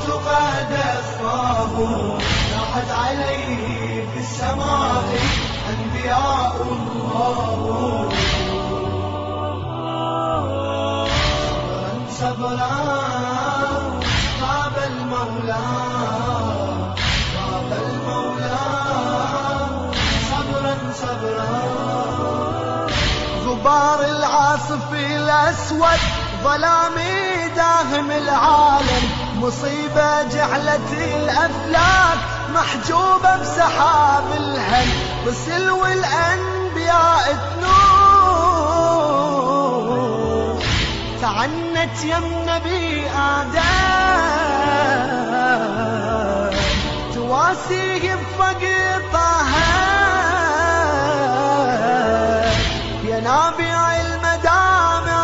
والموت قد أصفاه، لاحت عليه في السماء أنبياء الله. صبرا غاب المولى، غاب المولى، صبرا صبرا. غبار العاصف الأسود ظلامي داهم العالم، مصيبة جعلت الأفلاك محجوبة بسحاب الهم. رسل والأنبياء تنوح، تعنت يم نبي آدم، تواسيه بفقر طه. يا نابع المدامع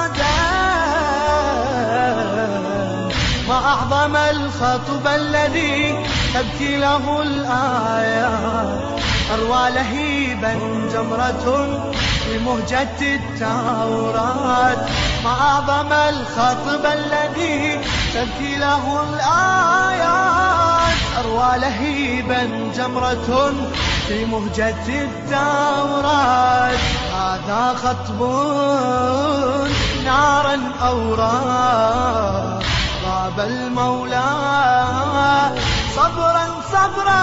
ما أعظم الخطب الذي تبكي له الآيات، أروى لهيبا جمرة في مهجة التوراة. ما أعظم الخطب الذي تبكي له الآيات، أروى لهيبا جمرة في مهجة التوراة. هذا خطب نارا أوراه، غاب المولى صبرا صبرا.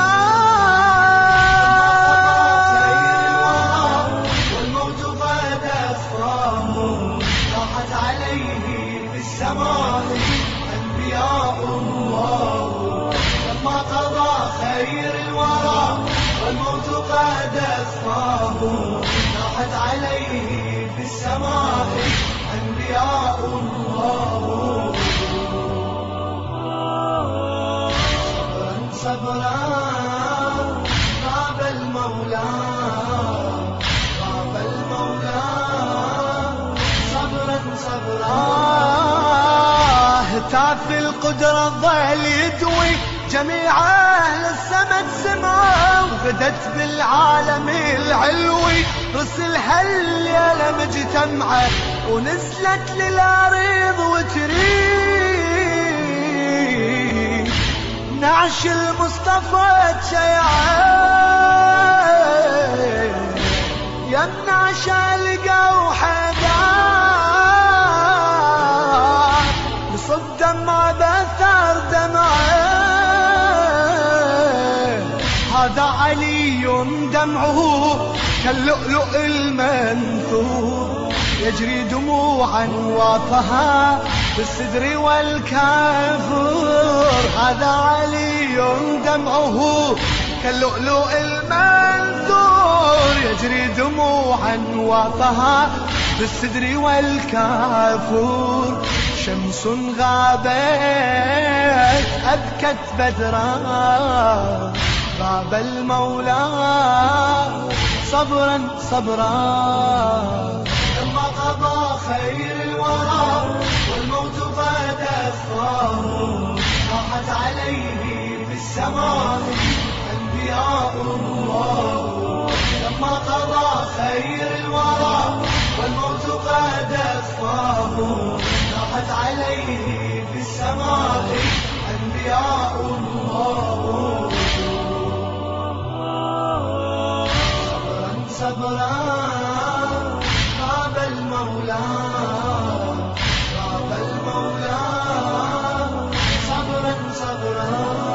والموت قد أصفاه، لاحت عليه في السماء أنبياء الله. لما قضى خير الورى والموت قد أصفاه، لاحت عليه في السماء أنبياء الله. صبرا غاب المولى، غاب المولى، صبرا صبرا. هتاف القدرة الظل يدوي جميع أهل السماء سمعوا، وغدت بالعالم العلوي رسلها الليلة مجتمعة، ونزلت للأرض وتريد نعش المصطفى تشيعان. يمنع شالقة وحدان، يصب دمع بثار دمعان. هذا علي دمعه كاللؤلؤ المنثور، يجري دموعا واطها بالصدر والكافور. هذا علي دمعه كاللؤلؤ المنثور، يجري دموعا واطها بالصدر والكافور. شمس غابت أبكت بدرا، غاب المولى صبرا صبرا. لما قضى خير الورى والموت قد أصفاه، راحت عليه في السماء أنبياء الله. لما قضى خير الورى والموت قد أصفاه، راحت عليه في السماء أنبياء الله. صبرا صبرا غاب المولى، غاب المولى، صبرا صبرا.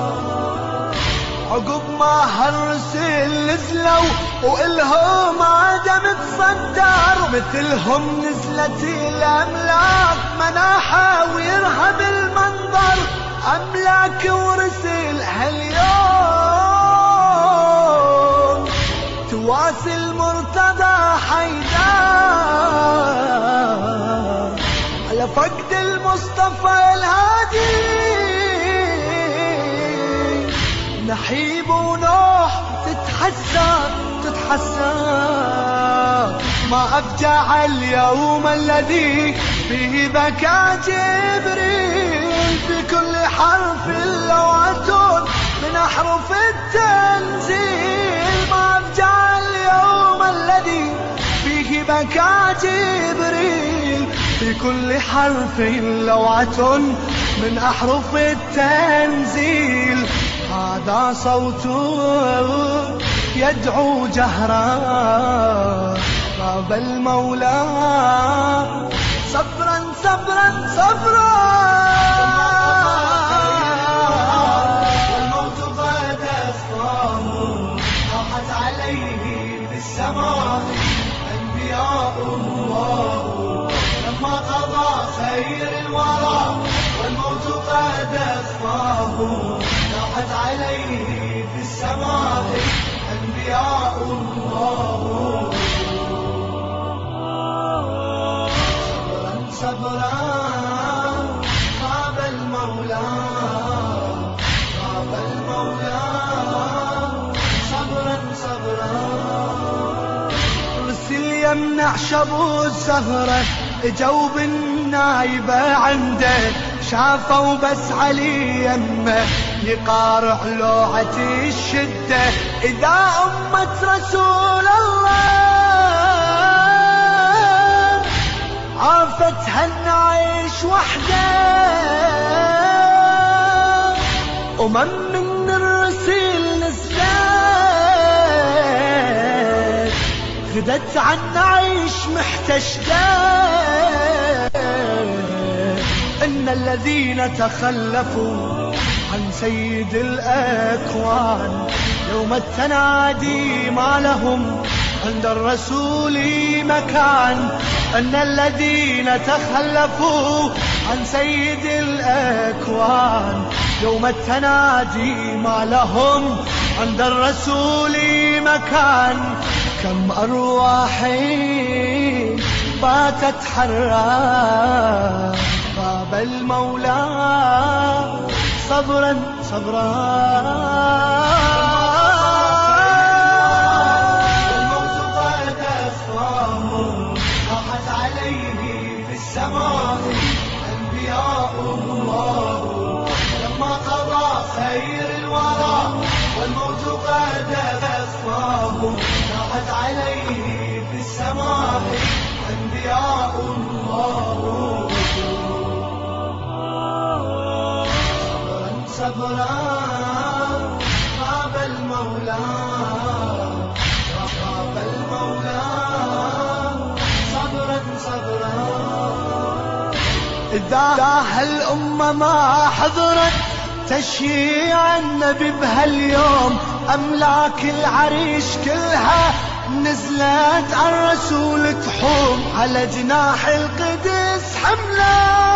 عقب ما هالرسل نزلوا وإلهم عدم تصدر، مثلهم نزلت الأملاك مناحة ويرهب المنظر. أملاك ورسل هاليوم تواسي المرتضى حيدار، على فقد المصطفى الهادي نحيب ونوح تتحسر تتحسر. ما أفجع اليوم الذي فيه بكى جبريل، في كل حرف لوعة من أحرف التنزيل. ما أفجع اليوم الذي فيه بكى جبريل، في في كل حرف لوعة من أحرف التنزيل. هذا صوت يدعو جهرا باب المولى. صبرا صبرا صبرا والموت قد أسراه. راحت عليه في السماء أنبياء الله لما قضى خير الورى والموت قد أسراه. راحت عليه في السماء أنبياء الله. صبرا غاب المولى غاب المولى. صبرا صبرا رسل يمنع شبو الزهرة اجوا بالنايبة عنده شافوا بس علي يمه يقارع لوعة الشدة. إذا أمة رسول الله عافتها النعيش وحده من الرسيل نزلت غدت عن نعيش محتشدة. إن الذين تخلفوا عن سيد الأكوان يوم التنادي ما لهم عند الرسول مكان. أن الذين تخلفوا عن سيد الأكوان يوم التنادي ما لهم عند الرسول مكان. كم أرواح باتت حرا باب المولى. صبرا صبرا والموت قد أسراه. راحت عليه في السماء أنبياء الله لما قضى خير الورى والموت قد أسراه. راحت عليه في السماء أنبياء الله. صبرا غاب المولى غاب المولى. صبرا صبرا إذا هالأمة ما حضرت تشييع النبي بهاليوم أملاك العريش كلها نزلت على الرسول تحوم على جناح القدس حملا.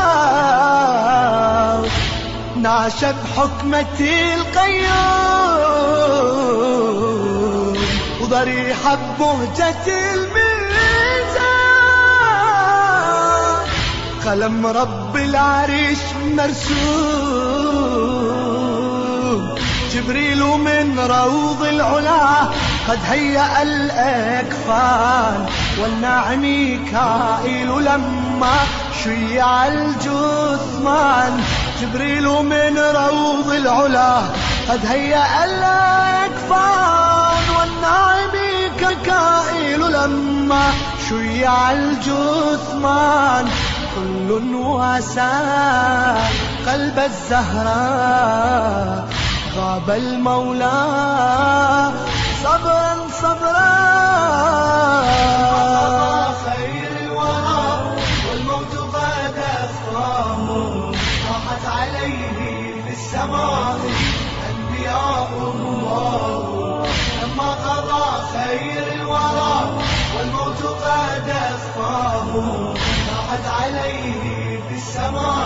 ناشب حكمتي القيوم وضريحة بمهجة الميزان. قلم رب العريش مرسوم جبريل من روض العلا قد هيأ الأكفان. والناعم ميكائيل لما شيع الجثمان جبريل من روض العلا قد هيأ الأكفان. والناعم ميكائيل لما شيع الجثمان كل واسى قلب الزهراء غاب المولى. صبرا صبرا خير الورى والموت قد أسراه. راحت عليه في السماء أنبياء الله لما قضى خير الورى والموت قد أسراه. راحت عليه في السماء